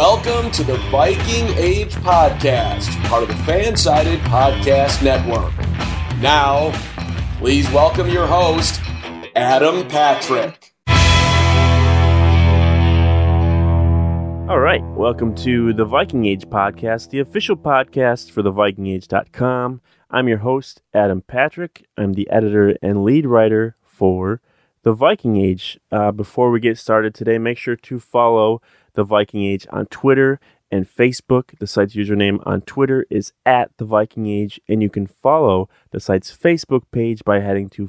Welcome to the Viking Age Podcast, part of the Fansided Podcast Network. Now, please welcome your host, Adam Patrick. All right, welcome to the Viking Age Podcast, the official podcast for thevikingage.com. I'm your host, Adam Patrick. I'm the editor and lead writer for The Viking Age. Before we get started today, make sure to follow The Viking Age on Twitter and Facebook. The site's username on Twitter is @TheVikingAge, and you can follow the site's Facebook page by heading to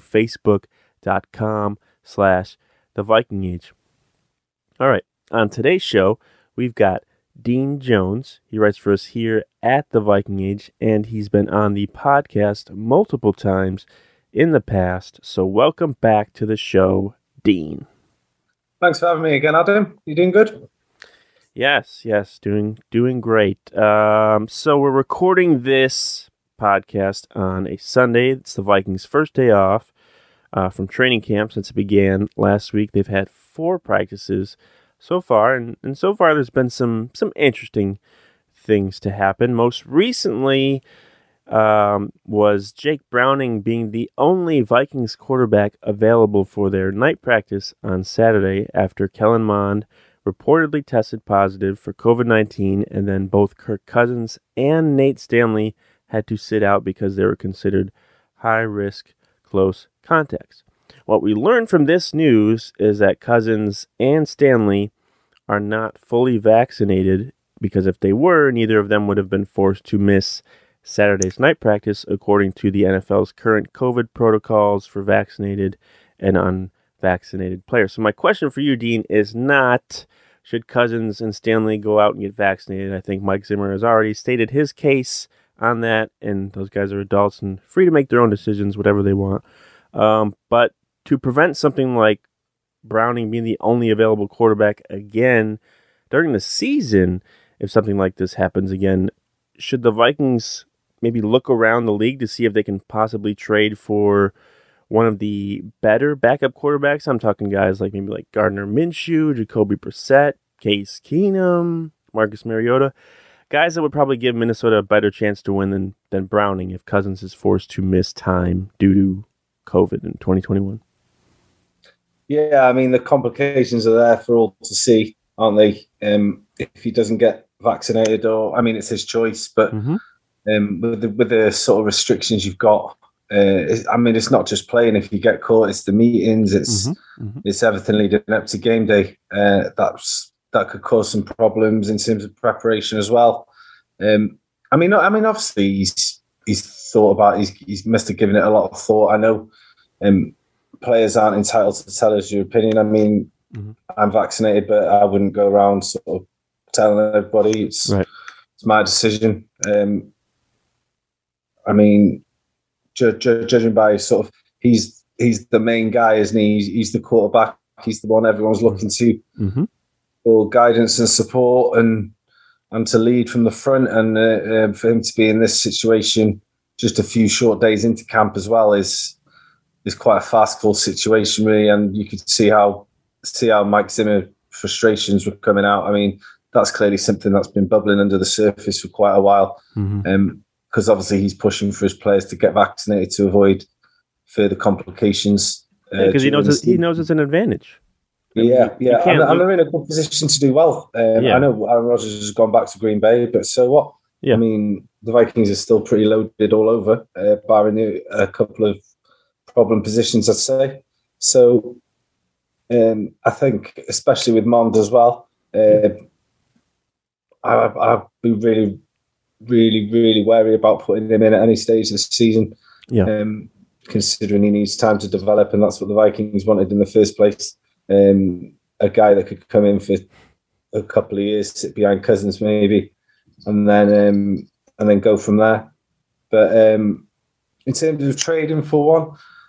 facebook.com/TheVikingAge. All right, on today's show, we've got Dean Jones. He writes for us here at The Viking Age, and he's been on the podcast multiple times in the past. So welcome back to the show, Dean. Thanks for having me again, Adam. You doing good? Yes, doing great. So we're recording this podcast on a Sunday. It's the Vikings' first day off from training camp since it began last week. They've had 4 practices so far, and so far there's been some interesting things to happen. Most recently was Jake Browning being the only Vikings quarterback available for their night practice on Saturday after Kellen Mond reportedly tested positive for COVID-19, and then both Kirk Cousins and Nate Stanley had to sit out because they were considered high-risk close contacts. What we learned from this news is that Cousins and Stanley are not fully vaccinated, because if they were, neither of them would have been forced to miss Saturday's night practice, according to the NFL's current COVID protocols for vaccinated and unvaccinated players. So my question for you, Dean, is not should Cousins and Stanley go out and get vaccinated. I think Mike Zimmer has already stated his case on that, and those guys are adults and free to make their own decisions, whatever they want. But to prevent something like Browning being the only available quarterback again during the season, if something like this happens again, should the Vikings maybe look around the league to see if they can possibly trade for one of the better backup quarterbacks? I'm talking guys like maybe like Gardner Minshew, Jacoby Brissett, Case Keenum, Marcus Mariota, guys that would probably give Minnesota a better chance to win than Browning if Cousins is forced to miss time due to COVID in 2021. Yeah, I mean, the complications are there for all to see, aren't they? If he doesn't get vaccinated, or, I mean, it's his choice, but with the sort of restrictions you've got, I mean, it's not just playing. If you get caught, it's the meetings, it's everything leading up to game day. That could cause some problems in terms of preparation as well. I mean, obviously he's thought about. He must have given it a lot of thought. I know players aren't entitled to tell us your opinion. I mean, I'm vaccinated, but I wouldn't go around sort of telling everybody. It's my decision. I mean, judging by sort of, he's the main guy, isn't he? He's the quarterback. He's the one everyone's looking to for guidance and support and to lead from the front. And for him to be in this situation just a few short days into camp as well is quite a farcical situation, really. And you could see how Mike Zimmer frustrations were coming out. I mean, that's clearly something that's been bubbling under the surface for quite a while. Because obviously he's pushing for his players to get vaccinated to avoid further complications. Because he knows it's an advantage. Yeah. And they're in a good position to do well. I know Aaron Rodgers has gone back to Green Bay, but so what? Yeah. I mean, the Vikings are still pretty loaded all over, barring a couple of problem positions, I'd say. So I think, especially with Mond as well, I'd be really, really, really wary about putting him in at any stage of the season, considering he needs time to develop, and that's what the Vikings wanted in the first place. A guy that could come in for a couple of years, sit behind Cousins maybe, and then go from there. But in terms of trading for one,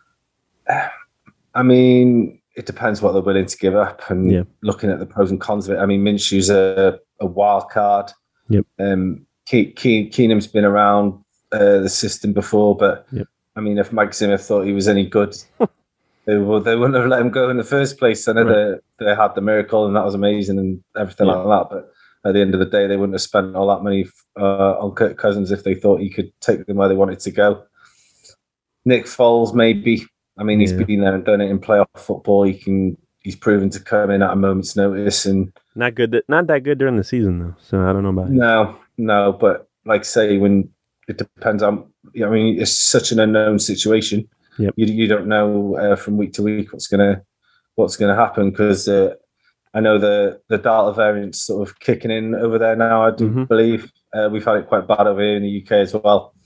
I mean, it depends what they're willing to give up, and looking at the pros and cons of it. I mean, Minshew's a wild card. Keenum's been around the system before, but I mean, if Mike Zimmer thought he was any good, they wouldn't have let him go in the first place. I know they had the miracle and that was amazing and everything like that. But at the end of the day, they wouldn't have spent all that money on Kirk Cousins if they thought he could take them where they wanted to go. Nick Foles, maybe. I mean, he's been there and done it in playoff football. He's proven to come in at a moment's notice, and not that good during the season though. So I don't know about it. No, but like say when it depends on. I mean, it's such an unknown situation. Yep. You don't know from week to week what's gonna happen, because I know the Delta variant's sort of kicking in over there now. I do believe we've had it quite bad over here in the UK as well.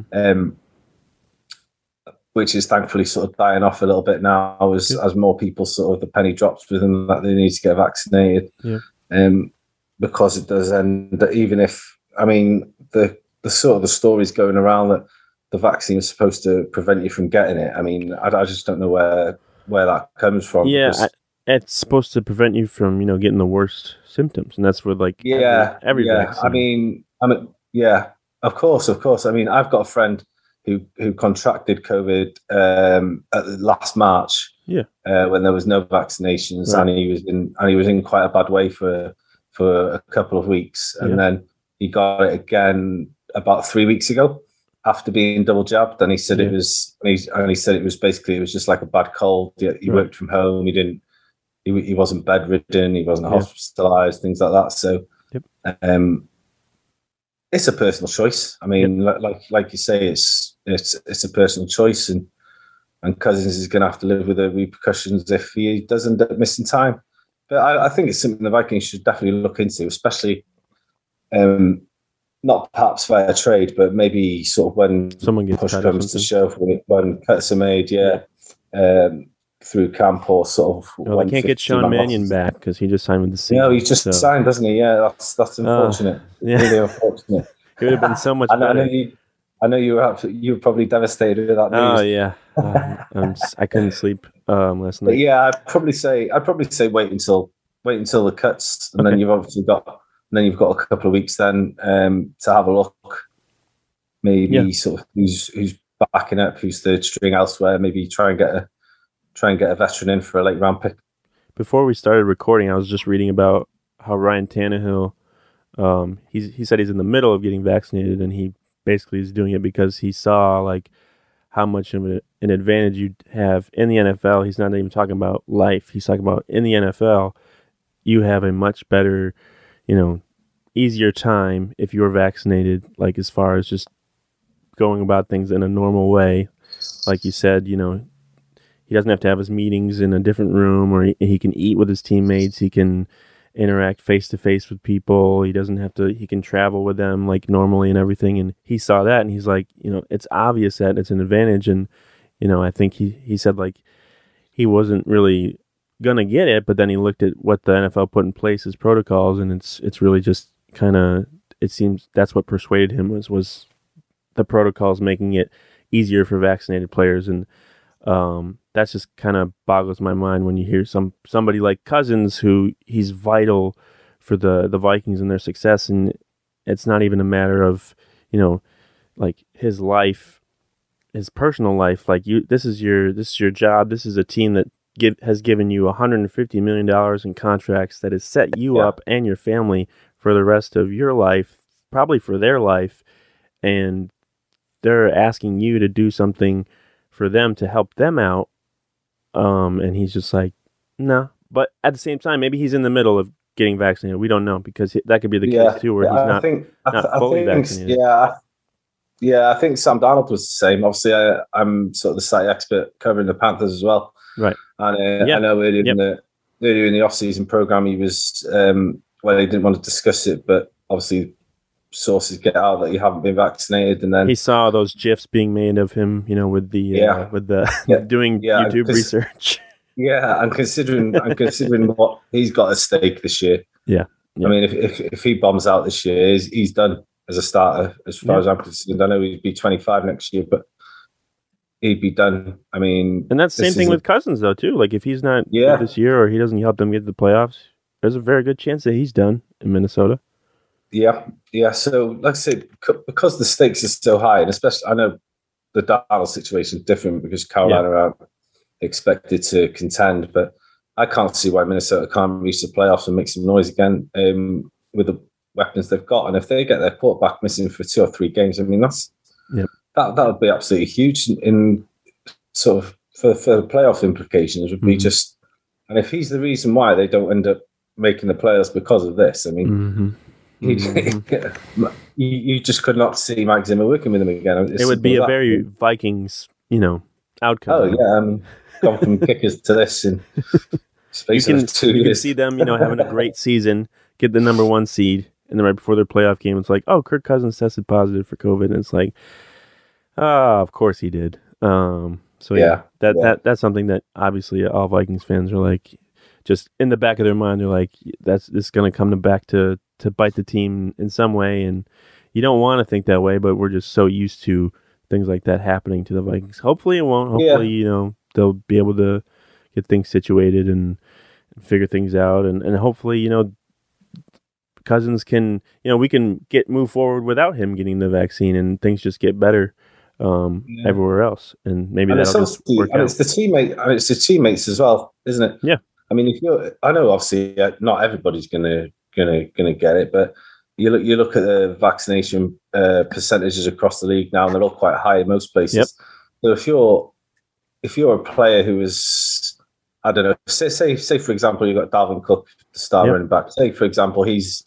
Which is thankfully sort of dying off a little bit now as more people sort of the penny drops with them that they need to get vaccinated. Because it does end, even if, I mean, the sort of the stories going around that the vaccine is supposed to prevent you from getting it. I mean, I just don't know where that comes from. Yeah, it's supposed to prevent you from, getting the worst symptoms. And that's with every vaccine. I mean, yeah, of course. I mean, I've got a friend who contracted COVID last March, when there was no vaccinations, right. and he was in quite a bad way for a couple of weeks, and then he got it again about 3 weeks ago after being double jabbed, and he said it was basically it was just like a bad cold. He worked from home. He wasn't bedridden. He wasn't hospitalized. Things like that. So. It's a personal choice. I mean, like you say, it's a personal choice, and Cousins is going to have to live with the repercussions if he does end up missing time. But I think it's something the Vikings should definitely look into, especially not perhaps via trade, but maybe sort of when someone gets push comes to shove, when cuts are made, through camp or sort of. No, they can't get Sean Mannion back because he just signed with the Seahawks. No, he just signed, doesn't he? Yeah, that's unfortunate. Really unfortunate. It would have been so much better. I know you were probably devastated with that news. Oh yeah, I couldn't sleep last night. But yeah, I'd probably say wait until the cuts, and then you've obviously got a couple of weeks then to have a look. Maybe sort of who's backing up, who's third string elsewhere. Maybe try and get a veteran in for a late round pick. Before we started recording, I was just reading about how Ryan Tannehill. He said he's in the middle of getting vaccinated, and he basically is doing it because he saw like how much of an advantage you have in the NFL. He's not even talking about life. He's talking about in the NFL, you have a much better, easier time if you're vaccinated. Like as far as just going about things in a normal way, like you said, he doesn't have to have his meetings in a different room, or he can eat with his teammates. He can interact face to face with people. He doesn't have to, he can travel with them like normally and everything. And he saw that and he's like, it's obvious that it's an advantage. And, I think he said like he wasn't really going to get it, but then he looked at what the NFL put in place as protocols, and it's really just kind of, it seems that's what persuaded him was the protocols making it easier for vaccinated players. And, that's just kind of boggles my mind when you hear somebody like Cousins, who he's vital for the Vikings and their success, and it's not even a matter of like his life, his personal life. Like this is your job. This is a team that has given you $150 million in contracts that has set you up and your family for the rest of your life, probably for their life, and they're asking you to do something for them to help them out. And he's just like, no. But at the same time, maybe he's in the middle of getting vaccinated. We don't know, because that could be the case too, where he's not fully vaccinated. I think Sam Darnold was the same. Obviously, I'm sort of the site expert covering the Panthers as well. Right. And I know earlier in the off-season program, he was, he didn't want to discuss it, but obviously sources get out that you haven't been vaccinated, and then he saw those GIFs being made of him, with the doing YouTube research. Yeah, and considering what he's got at stake this year. Yeah. I mean, if he bombs out this year, he's done as a starter, as far as I'm concerned. I know he'd be 25 next year, but he'd be done. I mean, and that's the same thing with Cousins though too. Like if he's not good this year, or he doesn't help them get to the playoffs, there's a very good chance that he's done in Minnesota. Yeah. So, like I said, because the stakes are so high, and especially, I know the Darnold situation is different because Carolina are expected to contend, but I can't see why Minnesota can't reach the playoffs and make some noise again with weapons they've got, and if they get their quarterback missing for 2 or 3 games, I mean that would be absolutely huge in sort of for the playoff implications would be just. And if he's the reason why they don't end up making the playoffs because of this, I mean, you just could not see Mike Zimmer working with him again. It would be a very Vikings, outcome. Oh yeah, gone from kickers to this in space of 2 years. You can see them, having a great season, get the number 1 seed, and then right before their playoff game, it's like, oh, Kirk Cousins tested positive for COVID, and it's like, of course he did. So that's something that obviously all Vikings fans are like, just in the back of their mind, they're like, this is going to come back to bite the team in some way, and you don't want to think that way, but we're just so used to things like that happening to the Vikings. Hopefully it won't. Hopefully, they'll be able to get things situated and figure things out, and hopefully, Cousins can, we can move forward without him getting the vaccine, and things just get better. Everywhere else, and maybe that'll just work out. It's the teammate, and it's the teammates as well, isn't it? Yeah. I mean, I know obviously not everybody's gonna get it, but you look at the vaccination percentages across the league now, and they're all quite high in most places. Yep. So if you're a player who is, I don't know, say for example, you've got Dalvin Cook, the star running back. Say for example, he's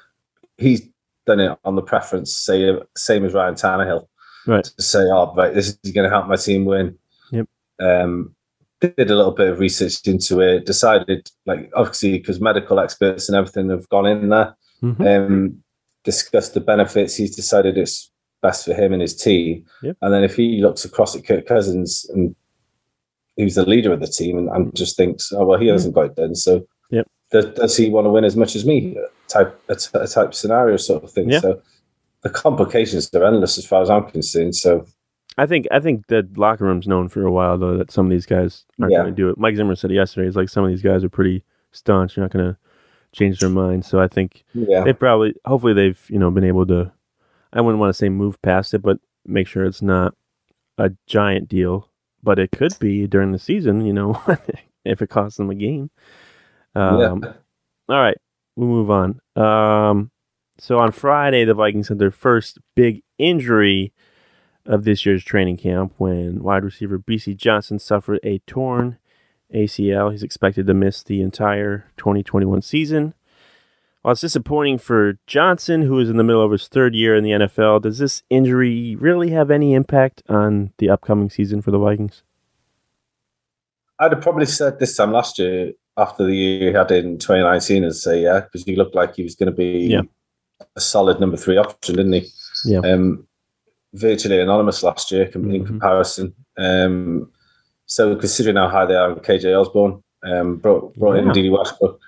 done it on the preference, say same as Ryan Tannehill. Right. To say, right, this is going to help my team win. Yep. Did a little bit of research into it. Decided, like, obviously, because medical experts and everything have gone in there, discussed the benefits. He's decided it's best for him and his team. Yep. And then if he looks across at Kirk Cousins, and who's the leader of the team, and just thinks, oh well, he hasn't got it done. So, does he want to win as much as me? Type scenario sort of thing. Yeah. So. The complications are endless as far as I'm concerned. So, I think the locker room's known for a while though that some of these guys aren't going to do it. Mike Zimmer said yesterday, he's like, some of these guys are pretty staunch. You're not going to change their mind. So I think hopefully they've been able to. I wouldn't want to say move past it, but make sure it's not a giant deal. But it could be during the season, if it costs them a game. All right, we'll move on. So on Friday, the Vikings had their first big injury of this year's training camp when wide receiver B.C. Johnson suffered a torn ACL. He's expected to miss the entire 2021 season. While it's disappointing for Johnson, who is in the middle of his 3rd year in the NFL, does this injury really have any impact on the upcoming season for the Vikings? I'd have probably said this time last year, after the year he had in 2019, and say, because he looked like he was going to be a solid number 3 option, didn't he? Yeah. Virtually anonymous last year in comparison. So considering how high they are in KJ Osborne, brought in D.D. Westbrook,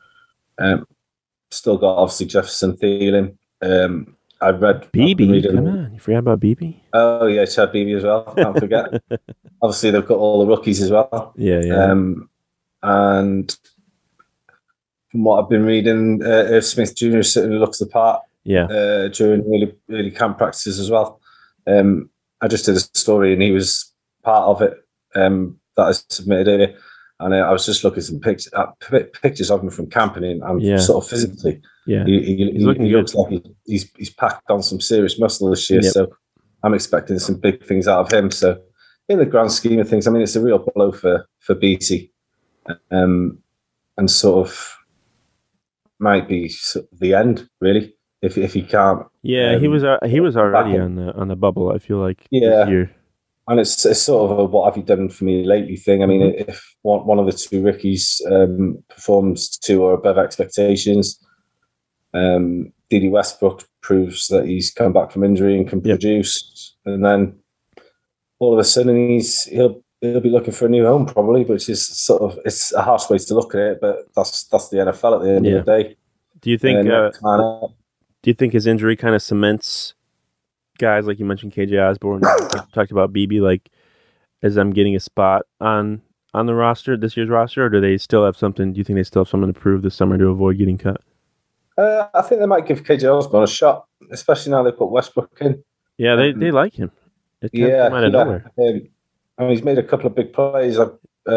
still got obviously Jefferson Thielen. I read BB. Come on, you forgot about BB? Oh yeah, Chad BB as well. Can't forget. Obviously, they've got all the rookies as well. Yeah. And from what I've been reading, Irv Smith Jr. certainly looks the part. Yeah. During early camp practices as well. I just did a story, and he was part of it that I submitted earlier. And I was just looking at some pictures of him from camping, and sort of physically, he looks like he's packed on some serious muscle this year. Yep. So I'm expecting some big things out of him. So in the grand scheme of things, I mean, it's a real blow for BT, and sort of might be the end really if he can't. Yeah, he was already on the bubble. I feel like this year. And it's sort of a what have you done for me lately thing. I mean, if one of the two rookies performs to or above expectations, D.D. Westbrook proves that he's come back from injury and can produce, and then all of a sudden he'll be looking for a new home probably, which is sort of, it's a harsh way to look at it, but that's the NFL at the end of the day. Do you think? Do you think his injury kind of cements guys like you mentioned, KJ Osborne, talked about BB, like as them getting a spot on the roster, this year's roster, or do they still have something? Do you think they still have something to prove this summer to avoid getting cut? I think they might give KJ Osborne a shot, especially now they put Westbrook in. Yeah, they like him. Out of nowhere. I mean, he's made a couple of big plays.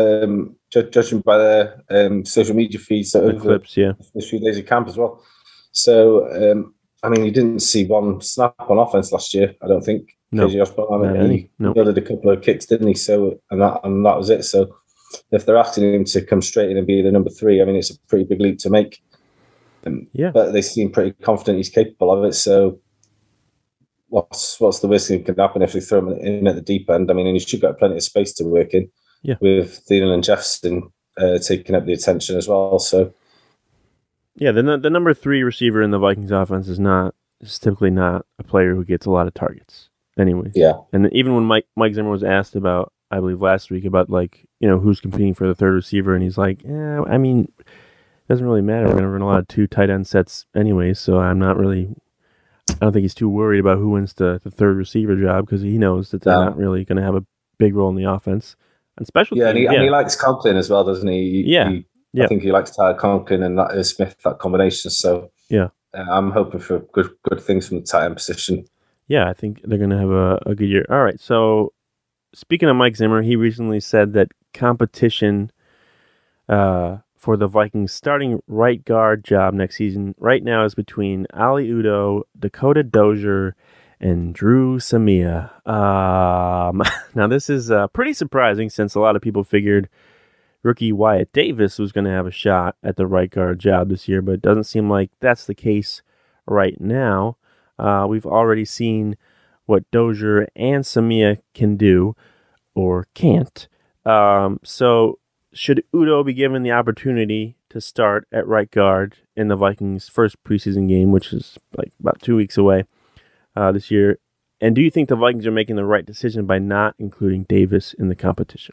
Judging by the social media feeds, the clips, the few days of camp as well. So, I mean, you didn't see one snap on offense last year, I don't think. No, KJ Osborne, he built a couple of kicks, didn't he? So, and that was it. So, if they're asking him to come straight in and be the number 3, I mean, it's a pretty big leap to make. But they seem pretty confident he's capable of it. So, what's the worst thing that can happen if they throw him in at the deep end? I mean, and he should get plenty of space to work in. Yeah. With Thielen and Jefferson taking up the attention as well. So, yeah, the number 3 receiver in the Vikings offense is typically not a player who gets a lot of targets. Anyways. Yeah. And even when Mike Zimmer was asked about, I believe last week, about who's competing for the third receiver, and he's like, I mean, it doesn't really matter. We're going to run a lot of 2 tight end sets anyway, so I don't think he's too worried about who wins the third receiver job, because he knows that they're not really going to have a big role in the offense. And special teams, and he likes Conklin as well, doesn't he? I think he likes Tyler Conklin and Smith, that combination. So I'm hoping for good things from the tight end position. Yeah, I think they're going to have a good year. All right, so speaking of Mike Zimmer, he recently said that competition for the Vikings starting right guard job next season right now is between Ali Udoh, Dakota Dozier, and Drew Samia. Now, this is pretty surprising, since a lot of people figured rookie Wyatt Davis was going to have a shot at the right guard job this year, but it doesn't seem like that's the case right now. We've already seen what Dozier and Samia can do, or can't. So should Udoh be given the opportunity to start at right guard in the Vikings' first preseason game, which is like about 2 weeks away this year? And do you think the Vikings are making the right decision by not including Davis in the competition?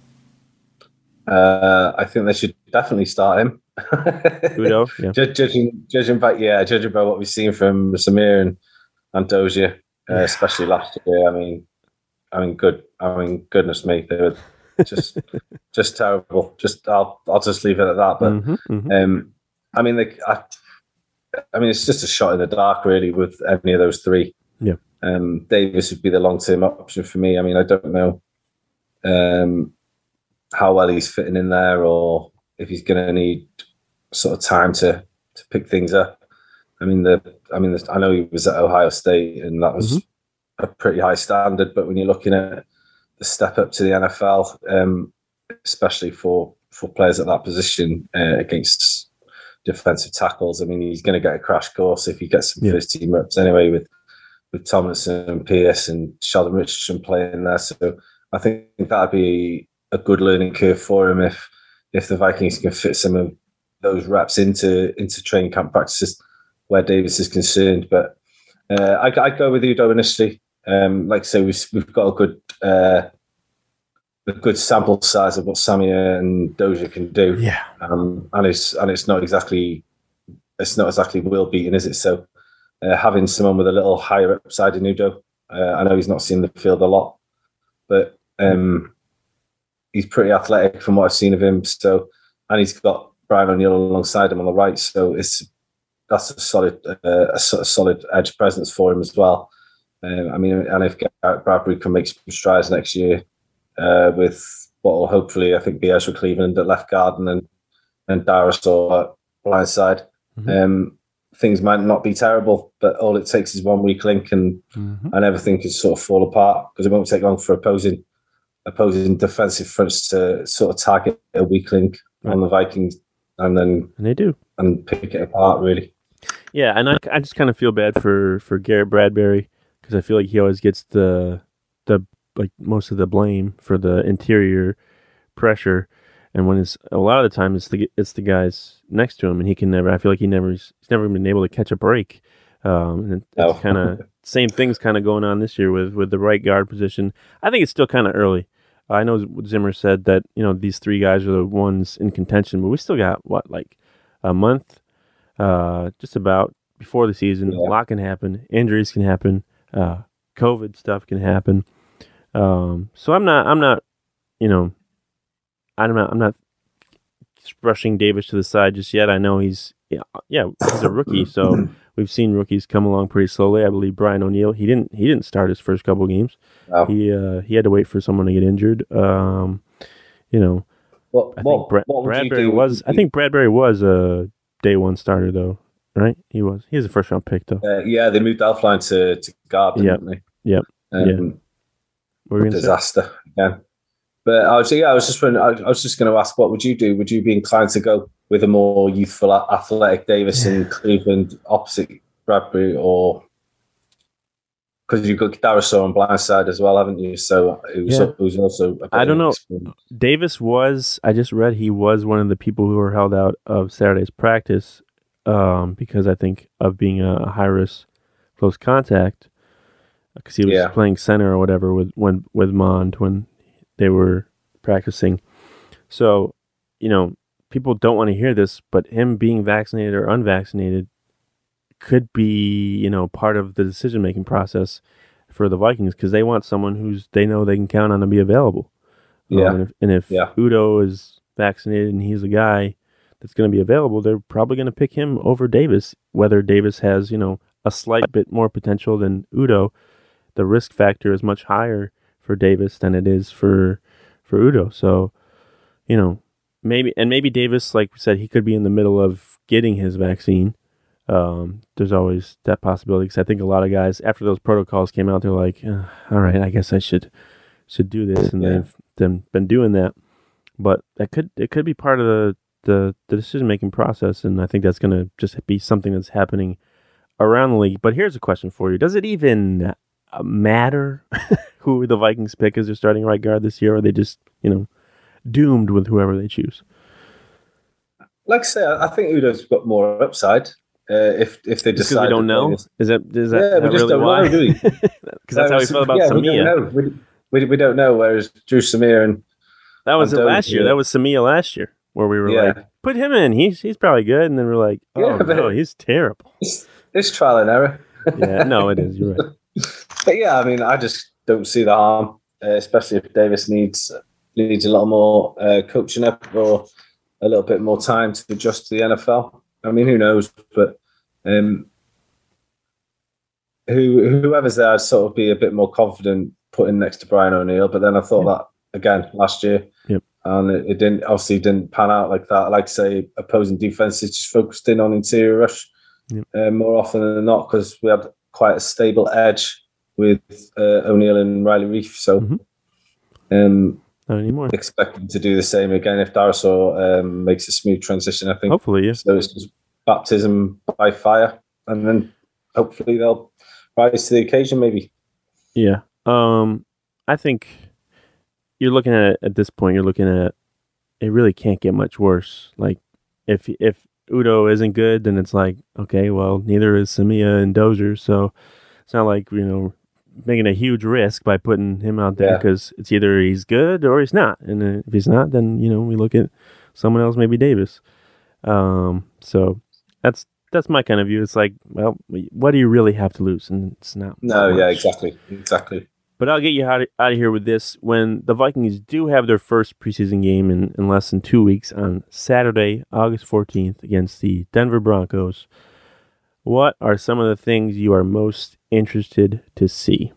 I think they should definitely start him. Udoh, yeah. Judging by what we've seen from Samir and Dozier, especially last year. I mean, goodness me, they were just terrible. I'll just leave it at that. But I mean, it's just a shot in the dark, really, with any of those 3. Yeah. Davis would be the long-term option for me. I mean, I don't know how well he's fitting in there, or if he's going to need sort of time to pick things up. I mean, I know he was at Ohio State, and that was a pretty high standard. But when you're looking at the step up to the NFL, especially for players at that position against defensive tackles, I mean, he's going to get a crash course if he gets some first team reps anyway with Tomlinson and Pierce and Sheldon Richardson playing there. So I think that'd be a good learning curve for him if the Vikings can fit some of those reps into training camp practices where Davis is concerned. But I'd go with Udoh initially. Like I say, we've got a good sample size of what Samia and Dozier can do. Yeah. And it's not exactly world beating, is it? So having someone with a little higher upside in Udoh, I know he's not seen the field a lot, but he's pretty athletic from what I've seen of him. So, and he's got Brian O'Neill alongside him on the right. So that's a solid edge presence for him as well. I mean, and if Garrett Bradbury can make some strides next year with what will hopefully, I think, be Ezra Cleveland at left guard and Darius or blind side, things might not be terrible. But all it takes is 1 weak link, and everything can sort of fall apart, because it won't take long for opposing defensive fronts to sort of target a weak link on the Vikings, and they do, and pick it apart, really. Yeah, and I just kind of feel bad for Garrett Bradbury, because I feel like he always gets the most of the blame for the interior pressure, and when it's a lot of the time it's the guys next to him, and he can never. I feel like he's never been able to catch a break. And it's kind of same things kind of going on this year with the right guard position. I think it's still kind of early. I know Zimmer said that these 3 guys are the ones in contention, but we still got like a month, just about before the season. A lot can happen. Injuries can happen. COVID stuff can happen. So I'm not rushing Davis to the side just yet. I know he's a rookie, so we've seen rookies come along pretty slowly. I believe Brian O'Neill, he didn't start his first couple games. Oh. He had to wait for someone to get injured. I think Bradbury was a day 1 starter though, right? He was. He was a first round pick, though. Yeah, they moved Elfline to guard, didn't they? Yep. Disaster again. But I was just going to ask, what would you do? Would you be inclined to go with a more youthful, athletic Davis in Cleveland opposite Bradbury, or because you've got Darrisaw on Blindside as well, haven't you? So it was also. I don't know. Davis was. I just read he was one of the people who were held out of Saturday's practice because I think of being a high risk close contact because he was playing center or whatever with Mond when they were practicing. So, people don't want to hear this, but him being vaccinated or unvaccinated could be, part of the decision-making process for the Vikings because they want someone they know they can count on to be available. Yeah. If Udo is vaccinated and he's a guy that's going to be available, they're probably going to pick him over Davis, whether Davis has, a slight bit more potential than Udo. The risk factor is much higher for Davis than it is for Udo. So, maybe Davis, like we said, he could be in the middle of getting his vaccine. There's always that possibility because I think a lot of guys, after those protocols came out, they're like, all right, I guess I should do this, and they've been doing that. But it could be part of the decision making process, and I think that's going to just be something that's happening around the league. But here's a question for you: does it even matter who the Vikings pick as their starting right guard this year, or are they just doomed with whoever they choose? Like I say, I think Udo's got more upside. If they decide, we don't know. Is that we just really don't why? know, do we? Because that's how we felt about Samia. We don't know. Whereas Drew Samir and that was it last year. That was Samia last year, where we were like, put him in. He's probably good, and then we're like, no, he's terrible. It's trial and error. Yeah, no, it is. You're right. But yeah, I mean, I just don't see the harm, especially if Davis needs a little more coaching up or a little bit more time to adjust to the NFL. I mean, who knows? But whoever's there, I'd sort of be a bit more confident putting next to Brian O'Neill. But then I thought that again last year, and it didn't pan out like that. Like say, opposing defenses just focused in on interior rush more often than not because we had quite a stable edge with O'Neill and Riley Reef. So not anymore. Expecting to do the same again if Darrisaw makes a smooth transition, I think. Hopefully, yeah. So it's just baptism by fire, and then hopefully they'll rise to the occasion, maybe. Yeah. I think you're looking at this point, you're looking at it really can't get much worse. Like, if Udo isn't good, then it's like, okay, well, neither is Samia and Dozier, so it's not like, making a huge risk by putting him out there because it's either he's good or he's not. And if he's not, then, we look at someone else, maybe Davis. So that's my kind of view. It's like, well, what do you really have to lose? And it's not. No, yeah, exactly. But I'll get you out of here with this. When the Vikings do have their first preseason game in less than 2 weeks on Saturday, August 14th against the Denver Broncos, what are some of the things you are most interested to see?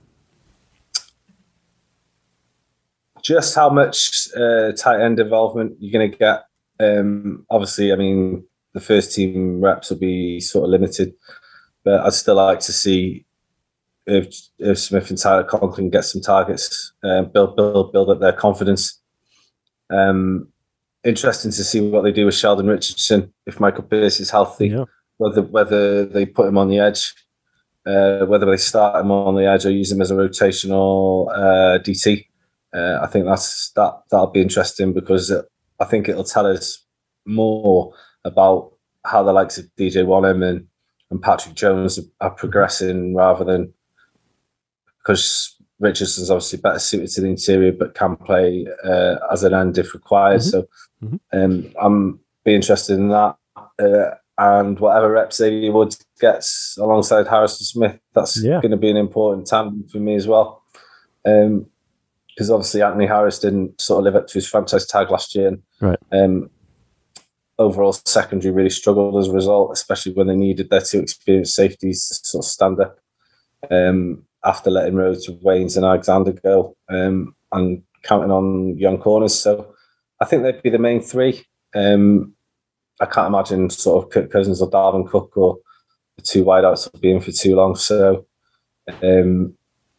Just how much tight end involvement you're going to get. Obviously, I mean, the first team reps will be sort of limited, but I'd still like to see if Smith and Tyler Conklin get some targets, build up their confidence. Interesting to see what they do with Sheldon Richardson if Michael Pierce is healthy. Yeah. Whether they put him on the edge, whether they start him on the edge or use him as a rotational DT. I think that'll be interesting because I think it'll tell us more about how the likes of DJ Wonnum and Patrick Jones are progressing rather than because Richardson's obviously better suited to the interior but can play as an end if required. So I'm be interested in that. And whatever reps Xavier Woods gets alongside Harrison Smith, that's going to be an important tandem for me as well. Because obviously Anthony Harris didn't sort of live up to his franchise tag last year. And, overall secondary really struggled as a result, especially when they needed their two experienced safeties to sort of stand up after letting Rhodes, Waynes and Alexander go and counting on young corners. So I think they'd be the main three. I can't imagine sort of Kirk Cousins or Dalvin Cook or the two wideouts will be in for too long. So, I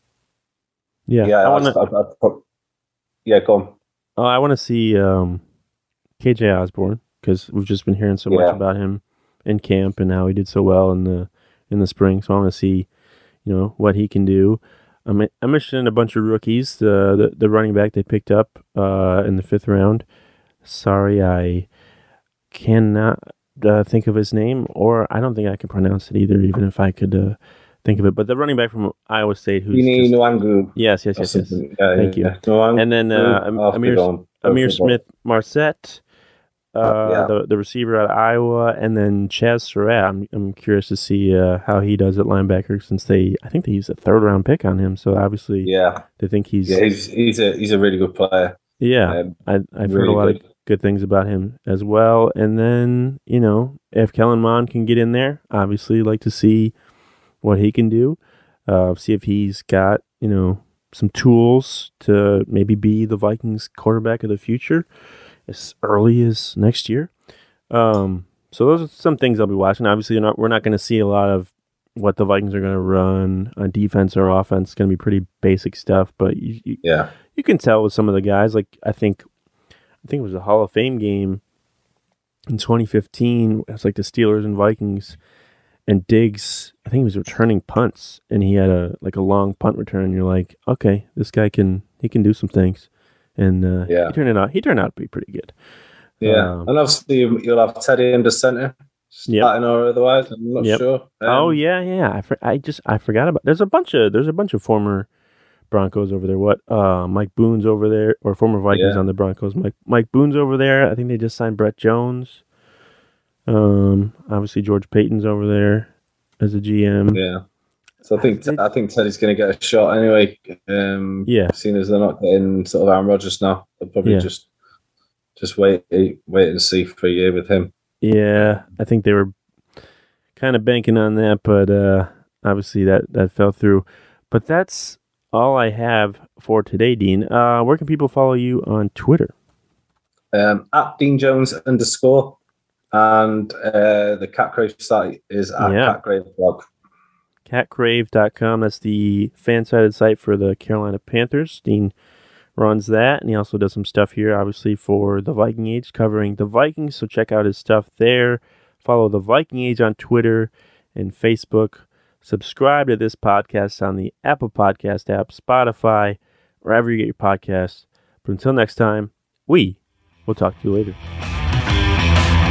want to. Go on. Oh, I want to see KJ Osborne because we've just been hearing so much about him in camp and how he did so well in the spring. So I want to see, what he can do. I'm interested in a bunch of rookies. The running back they picked up in the 5th round. Sorry, I cannot think of his name, or I don't think I can pronounce it either, even if I could think of it. But the running back from Iowa State, who's Nwangu. Yes. Thank you. And then Amir Smith-Marset, the receiver out of Iowa, and then Chaz Surratt. I'm curious to see how he does at linebacker, since I think they used a 3rd round pick on him. So obviously, they think he's a really good player. Yeah, I've heard a lot of good things about him as well. And then if Kellen Mond can get in there, obviously like to see what he can do. See if he's got some tools to maybe be the Vikings quarterback of the future as early as next year. So those are some things I'll be watching. Obviously, we're not going to see a lot of what the Vikings are going to run on defense or offense. It's going to be pretty basic stuff, but you can tell with some of the guys. Like I think it was a Hall of Fame game in 2015. It was like the Steelers and Vikings, and Diggs, I think he was returning punts, and he had a long punt return. And you're like, okay, this guy can do some things, and he turned out to be pretty good. Yeah, and obviously you'll have Teddy under center, starting or otherwise. I'm not sure. I forgot about. There's a bunch of former Broncos over there. Mike Boone's over there, or former Vikings on the Broncos. Mike Boone's over there. I think they just signed Brett Jones. Obviously George Payton's over there as a GM. Yeah. So I think Teddy's going to get a shot anyway. Seeing as they're not getting sort of Aaron Rodgers now, they'll probably just wait and see for a year with him. Yeah, I think they were kind of banking on that, but obviously that fell through. But that's all I have for today, Dean. Where can people follow you on Twitter? At Dean Jones _ and the Catcrave site is at Catcrave blog. Catcrave.com. That's the fan-sided site for the Carolina Panthers. Dean runs that, and he also does some stuff here, obviously, for the Viking Age, covering the Vikings. So check out his stuff there. Follow the Viking Age on Twitter and Facebook. Subscribe to this podcast on the Apple Podcast app, Spotify, wherever you get your podcasts. But until next time, we will talk to you later.